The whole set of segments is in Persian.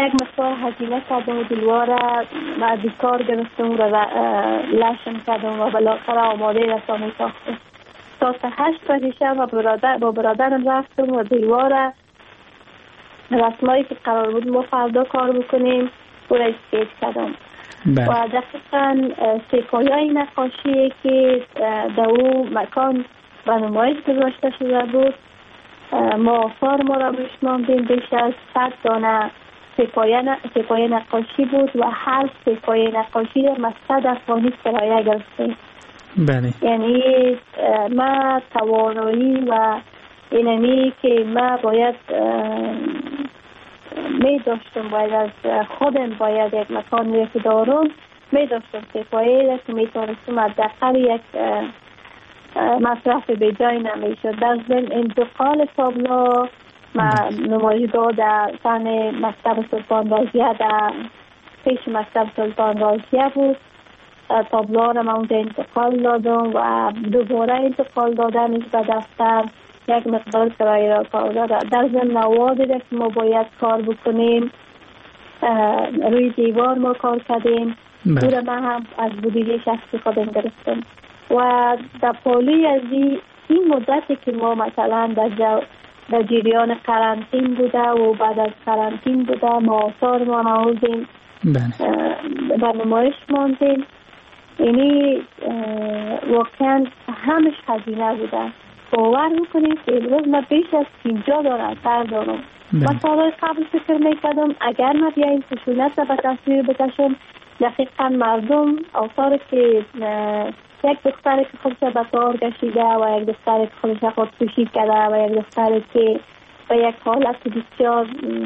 یک مقدار هزینه کردم و دلواره و بیکار گرفتم و لشم کردم و بالاخره آماده رسانه ساختم. ساعت 8 بجه شب با برادرم رفتم و دلواره رسمایی که قرار بود ما فردا کار بکنیم او را اسکیچ کردم. و دقیقا سکایای نقاشی که در او مکان به نمایش گذاشته شده بود ما آثار ما را بشماندیم. بیش از 100 دانه سکای نقاشی بود و هر سکای نقاشی را 100 افغانی کرایه گرفتیم. بله. یعنی ما توانایی و اینمی که ما باید می داشتم باید از خودم باید یک مکان که دارم می داشتم سکایه که می تونستم از دقل یک مصرف به جای نمی شد. در ضمن انتقال تابلو نمایشگاه در سن مکتب سلطان رازیه در پیش مکتب سلطان رازیه بود. تابلو را من اونجا انتقال دادم و دوباره انتقال دادنش به دفتر یک مقدار کرایه را پرداخت. در ضمن نوادی که ما باید کار بکنیم روی دیوار ما کار کردیم او را من هم از بودجه شخصی خودم گرفتم. و در پالی از این مدتی که ما مثلا در جریان قرنطین بوده و بعد از قرنطین بوده ما آثار ما نهوزیم به نمایش ماندیم. یعنی واقعا همش هزینه بوده. باور بکنید که امروز من بیش از 50 دانه اثر دارم. من سالهای قبل فکر میکردم اگر من بیایم خشونت را به تصویر بکشم دقیقا مردم آثار که یک دختری که خودش به کار کشیده و یک دختری که خودش خودکشی کرده و یک دختری که به یک حالت بسیار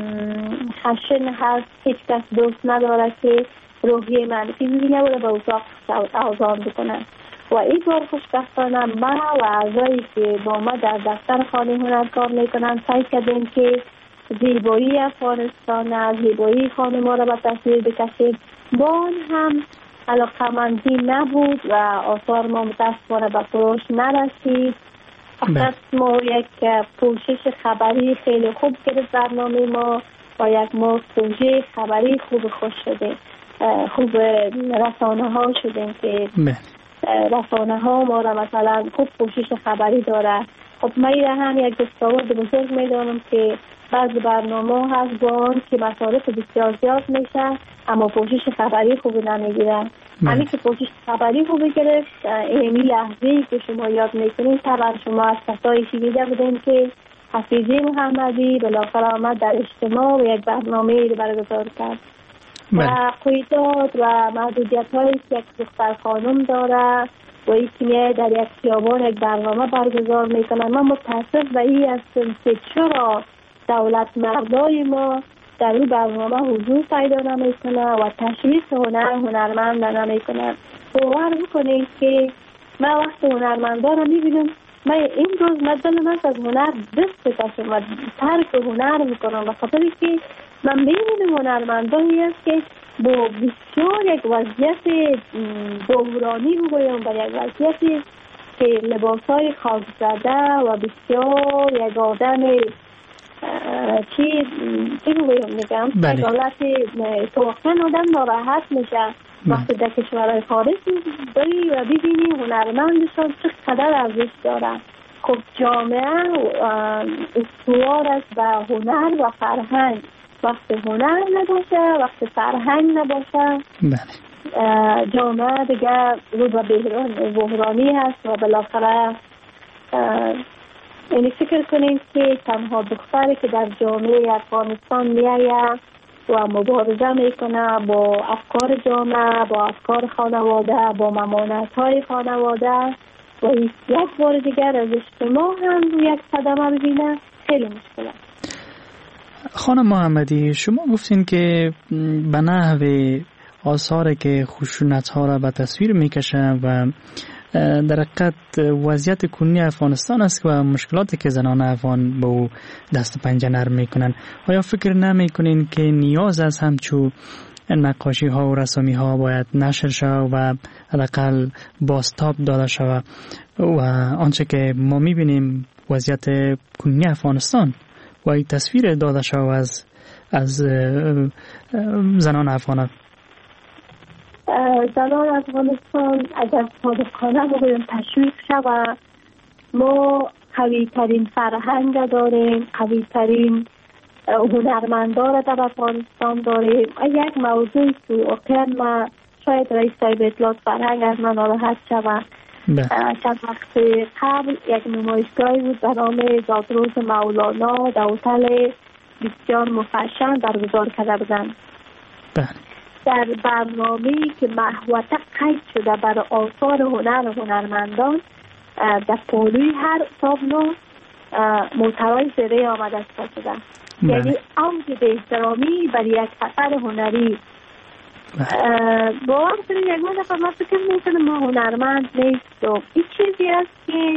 خشن هست هیچ کس دوست نداره که روحی منفی ببینه و به اتاق آزاد بکنه. و این بار خوشبختانه من و اعضایی که با ما در دفتر خانه هنر کار میکنن سعی کردیم که زیبایی افغانستان زیبایی خانه ما را به تصویر بکشیم. با آن هم علاقمندی نبود و آثار ما متاسفانه به فروش نرسید. فقط ما یک پوشش خبری خیلی خوب گرفت برنامه ما و یک ما پروژه خبری خوش شده. خوب رسانه ها شدیم که رسانه ها ما را مثلا خوب پوشش خبری داره. خب من هم یک دستاورد بزرگ میدانم که بعض برنامه هست با آن که مصارف بسیار زیاد میشه اما پوشش خبری خوب نمیگیرن. همین که پوشش خبری خوب گرفت این لحظه‌ای که شما یاد میکنید طبعا شما از کسایی شنیده بودین که حفیظی محمدی بالاخره آمد در اجتماع و یک برنامه رو برگزار کرد و قیودات و محدودیت هایی که یک دختر خانم داره و این که در یک خیابان یک برنامه برگزار میکنن. من متاسف به این هستم که چرا دولت مردای ما در این برنامه حضور پیدا نمیکنه و تشویق هنرمند نمیکنه. باور بکنید که من وقت هنرمندا رو میبینم من این روز دلم از هنر دست بکشم و ترک هنر میکنم و خاطر که من میبینم هنرمندانی است که با بسیار یک وضعیت بحرانی بگویم با یک وضعیتی که لباسای خاک زده و بسیار یک آدم چی بگویم میگم حالتی واقعا آدم ناراحت میشه وقتی در کشورهای خارج بری و ببینی هنرمندشان چقدر ارزش داره. خب جامعه استوار است به هنر و فرهنگ. وقتی هنر نباشه وقتی فرهنگ نباشه جامعه دیگه رو به بحرانی هست و بالاخره یعنی فکر کنید که تنها دختری که در جامعه افغانستان میآید و مبارزه میکنه با افکار جامعه با افکار خانواده با ممانعت‌های خانواده و یک بار دیگر از اجتماع هم یک صدمه ببینه خیلی مشکل است. خانم محمدی شما گفتین که به نحو آثاری که خشونت‌ها را به تصویر میکشن و در حقیقت وضعیت کنونی افغانستان است و مشکلاتی که زنان افغان به او دست پنجه نرم میکنن، آیا فکر نمیکنین که نیاز از همچو نقاشی ها و رسامی ها باید نشر شود و حداقل بازتاب داده شود و آنچه که ما میبینیم وضعیت کنونی افغانستان و این تصویر داده شود از از زنان افغان؟ زنان افغانستان اگر صادقانه بگویم تشویق شود، ما قوی ترین فرهنگ داریم، قوی ترین هنرمندا را در افغانستان داریم. یک موضوعی که واقعا ما شاید رئیس صاحب اطلاعات فرهنگ از من ناراحت شود، چند وقت قبل یک نمایشگاهی بود به نام زادروز مولانا در هتل بسیار مفشن برگزار کرده بودند. در برنامه‌ای که محوطه قید شده برای آثار هنر و هنرمندان، در پالوی هر تابلو محتوای زیره آمده شده. یعنی اوج به احترامی برای یک اثر هنری. باور کنید یک دفعه من فکر میکنم ما هنرمند نیستم. این چیزی است که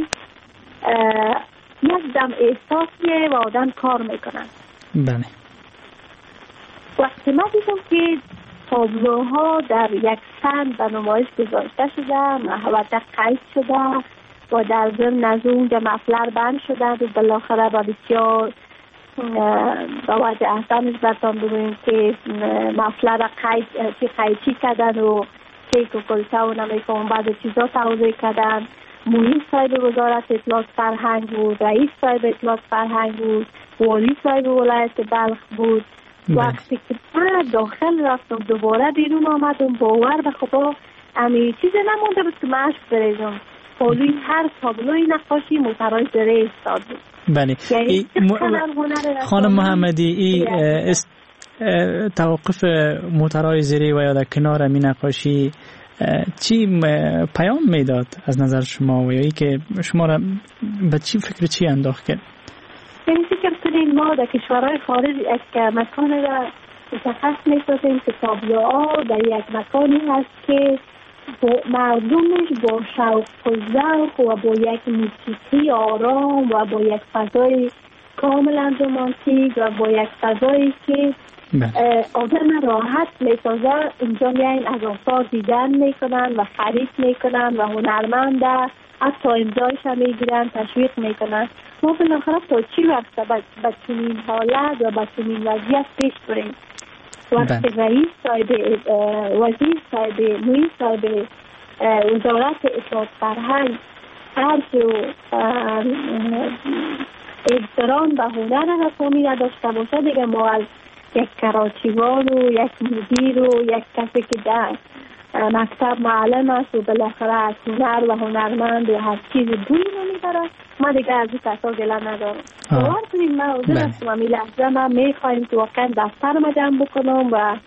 یک دم احساسیه و آدم کار میکنن. بله. وقتی من دیدم که تابلوها در یک سند به نمایش گذاشته شده، محوطه قید شده و در ضمن از اونجا مفلر بند شده و بالاخره با بسیار با وجه احسان نسبتان بگوییم که مفلر قیدی کردن و کیک و کلچه و نمیکنم بعض چیزا توضیح کردن. محیط صاحب وزارت اطلاعات فرهنگ بود، رئیس صاحب اطلاعات فرهنگ بود، والی صاحب ولایت بلخ بود. وقتی که من داخل رفتم دوباره بیرون آمدم، باور به خدا امی چیزی نمونده بود که مشق بریزم. پالوی هر تابلوی نقاشی محتوای زیره استاد بود. بله. خانم محمدی، این توقف محتوای زیره و یا در کنار می نقاشی چی پیام میداد از نظر شما و یا ای که شما را به چی فکر چی انداخت کرد؟ یعنی فکر کنیم ما در کشورهای خارج یک مکان را مشخص می‌سازیم که تابلوها در یک مکانی هست که مردمش با شوق و ذوق و با یک موسیقی آرام و با یک فضای کاملا رمانتیک و با یک فضایی که آدم راحت می‌سازه اینجا میایین از آثار دیدن میکنن و خرید میکنن و هنرمند حتی امضایش هم میگیرن، تشویق میکنن. ما بالاخره تا چی وقت به چنین حالت و به چنین وضعیت پیش بریم؟ وقتی رئیس صاحب وزیر صاحب محیط صاحب وزارت اطلاعات فرهنگ عرض و احترام به هنر رسامی نداشته باشه، دیگه ما از یک کراچیوان و یک مدیر و یک کسی که در مکتب معلم است و بالاخره از هنر و هنرمند و هر چیز بوی نمیبره، ما دیگه از این کسا گله ندارم. باور کنید من حاضر هستم همین لحظه من میخوایم که واقعا دفتر ما جمع بکنم و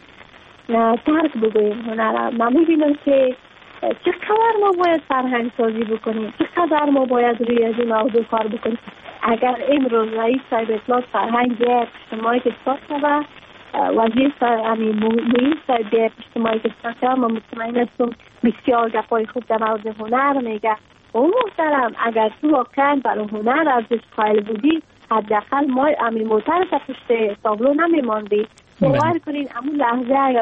ترک بگویم هنرم. من میبینم که چقدر ما باید فرهنگ سازی بکنیم، چقدر ما باید روی از این موضوع کار بکنیم. اگر امروز رئیس صاحب اطلاعات فرهنگ بیاید اجتماعی که ساخت شده، وزیر محیط صاحب بیاید اجتماعی که ساخت شده، من مطمئن هستم بسیار گپای خوب در مورد هنر میگه. او محترم اگر تو واقعا برای هنر ارزش قائل بودی، حداقل ما امی موتر تا پشت تابلو نمیماندی. باور کنین امون لحظه اگر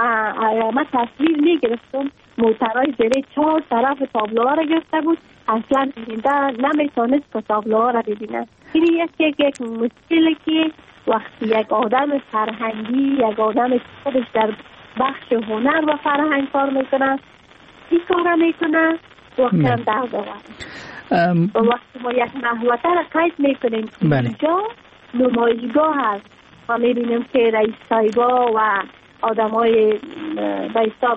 ما تصویر میگرفتم موترهای زیره 4 طرف تابلوها را گرفته بود، اصلا نمیتونست که تابلوها را ببینن. این یک مشکلی که وقتی یک آدم فرهنگی، یک آدم خودش در بخش هنر و فرهنگ کار میکنه، این کار را میکنه واقعا درد آورد. وقتی ما یک محوطه را قید میکنیم اینجا نمایشگاه هست، ما میبینیم که رئیس صاحبا و آدم های به حساب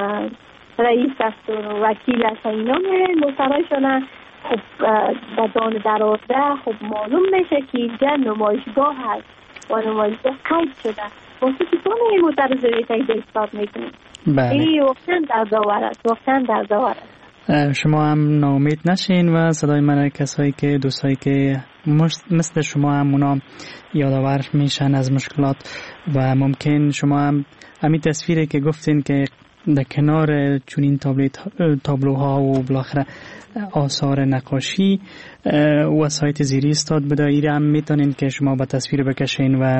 رئیس است و وکیل است اینا محتوایشان خب بدان در آورده خب معلوم میشه که اینجا نمایشگاه هست و نمایشگاه قید شده. واسه که تو محتوای زیره تایید حساب میکنیم. این واقعا دردآور است، واقعا دردآور است. شما هم ناامید نشین و صدای من کسایی که دوستایی که مثل شما هم اونا یادآور میشن از مشکلات و ممکن شما هم همین تصویری که گفتین که در کنار چونین تابلوها و بالاخره آثار نقاشی وسایت زیری استاد بده، ایره هم میتونین که شما با تصویر بکشین و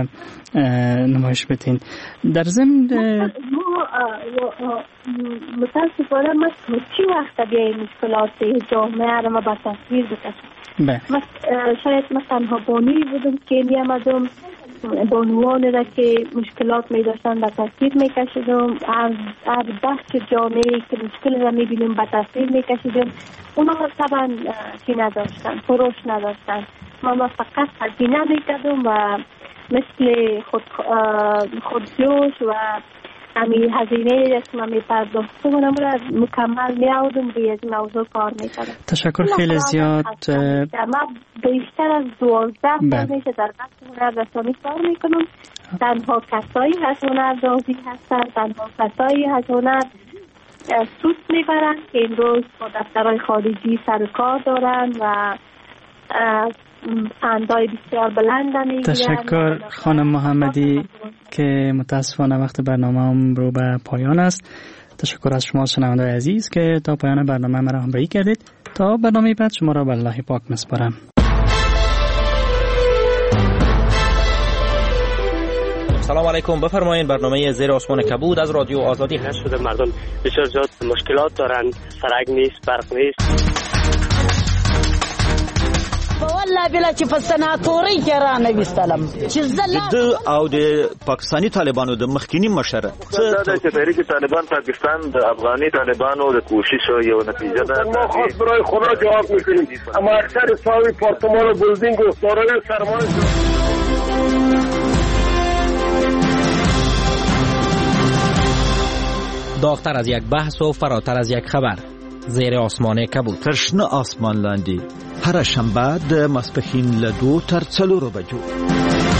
نمایش بتین. در ضمن متاسفانه ما چی وقت بیاییم مشکلات جامعه را ما با تصویر بکشیم. شاید من تنها بانی بودم که میامدم بانوان را که مشکلات می داشتن به تصویر می کشیدم. از بخش جامعه که مشکل را می بینیم به تصویر می کشیدم. اونا طبعا چی نداشتن، فروش نداشتن. ما فقط هزینه می کردم و مثل خودجوش و همین هزینه که من می پرداختم اونم را مکمل می آوردم روی از موضوع کار می کردم. تشکر خیلی زیاد. ما بیشتر از 12 سال میشه در بخش هنررسانی کار می کنم. تنها کسایی از هنرسازی هستن، تنها کسایی از هنر سود می برند که امروز با دفترهای خارجی سر و کار دارن و فندای بسیار بلند میگیرن. تشکر خانم محمدی که متاسفانه وقت برنامه هم رو به پایان است. تشکر از شما شنوندگان عزیز که تا پایان برنامه مرا همراهی کردید. تا برنامه بعد شما را به الله پاک میسپارم. سلام علیکم، بفرمایید. برنامه زیر آسمان کبود از رادیو آزادی هست. شده مردم بسیار زیاد مشکلات دارند، سرک نیست، برق نیست. والله بلا چې په سناتوري کې را نه وستلم چې زله او د پاکستانی طالبانو د مخکینی مشره دا چې تحریک طالبان پاکستان د افغاني طالبانو د کوشش یو نتیجه ده. ما خاص برای خدا جواب میکنیم، اما اکثر ساوی پارتمان و بلدینگ و دارای سرمایه داغتر از یک بحث و فراتر از یک خبر. زیر آسمان کبود. ترشنه آسمان لاندی. هر شنبه د ماسپښین له 2 تر 4 بجو.